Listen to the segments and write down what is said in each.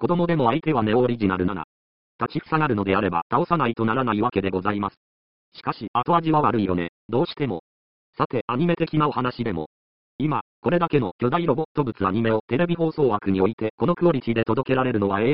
子供でも相手はネオオリジナル7。立ちふさがるのであれば倒さないとならないわけでございます。しかし後味は悪いよね、どうしても。さてアニメ的なお話でも。今、これだけの巨大ロボット物アニメをテレビ放送枠においてこのクオリティで届けられるのは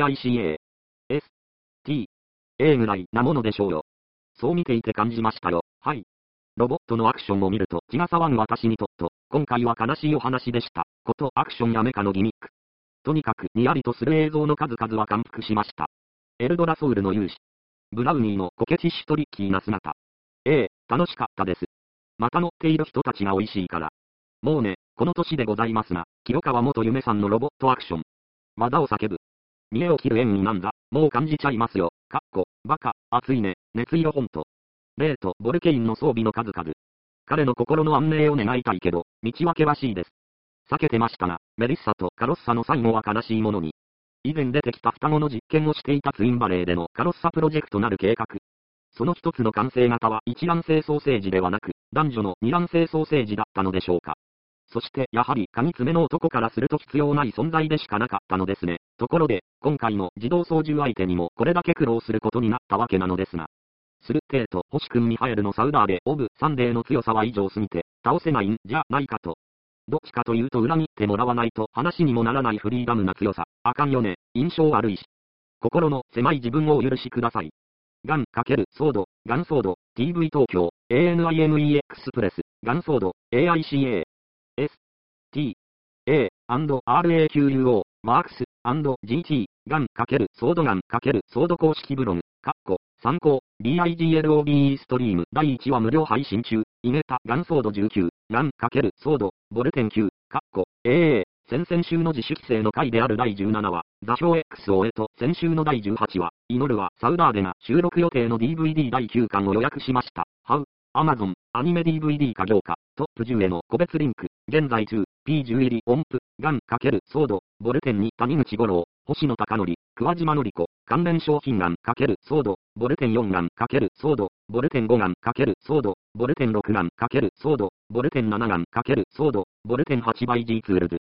AICA、S、T、A ぐらいなものでしょうよ。そう見ていて感じましたよ。はい。ロボットのアクションを見ると血が騒ぐ私にとっと、今回は悲しいお話でした。ことアクションやメカのギミック。とにかくニヤリとする映像の数々は感服しました。エルドラソウルの勇士。ブラウニーのコケティッシュトリッキーな姿。楽しかったです。また乗っている人たちが美味しいから。もうね、この年でございますが、清川元夢さんのロボットアクション。和田を叫ぶ。見栄を切る演技なんだ、もう感じちゃいますよ。バカ、熱いね、熱色ほんと。レイとボルケインの装備の数々。彼の心の安寧を願いたいけど、道は険しいです。避けてましたが、メリッサとカロッサの最後は悲しいものに。以前出てきた双子の実験をしていたツインバレーでのカロッサプロジェクトなる計画。その一つの完成型は一卵性ソーセージではなく、男女の二卵性ソーセージだったのでしょうか。そしてやはり鍵爪の男からすると必要ない存在でしかなかったのですね。ところで、今回の自動操縦相手にもこれだけ苦労することになったわけなのですが。スルッテーと星君ミハエルのサウダーでオブ・サンデーの強さは異常すぎて、倒せないんじゃないかと。どっちかというと裏切ってもらわないと話にもならないフリーダムな強さ。あかんよね、印象悪いし。心の狭い自分をお許しください。ガン×ソード、ガンソード、TV 東京、ANIME エクスプレス、ガンソード、AICA、S、T、A、&RAQUO、ワークス、&GT、ガン×ソードガン×ソード公式ブログ、参考、BIGLOBE ストリーム第1話無料配信中、イゲタ、ガンソード19、ガン×ソード、ボルテン9、先々週の自主規制の回である第17話、座標 X を終えと先週の第18話、祈るはサウダーデが収録予定の DVD 第9巻を予約しました。Amazon、アニメ DVD 化業化、トップ10への個別リンク、現在中、P10 入り音符、ガン×ソード、ボルテンに谷口五郎、星野貴則、桑島典子、関連商品ガン×ソード、ボルテン4ガン×ソード、ボルテン5ガン×ソード、ボルテン6ガン×ソード、ボルテン7ガン×ソード、ボルテン8倍 G ツールズ。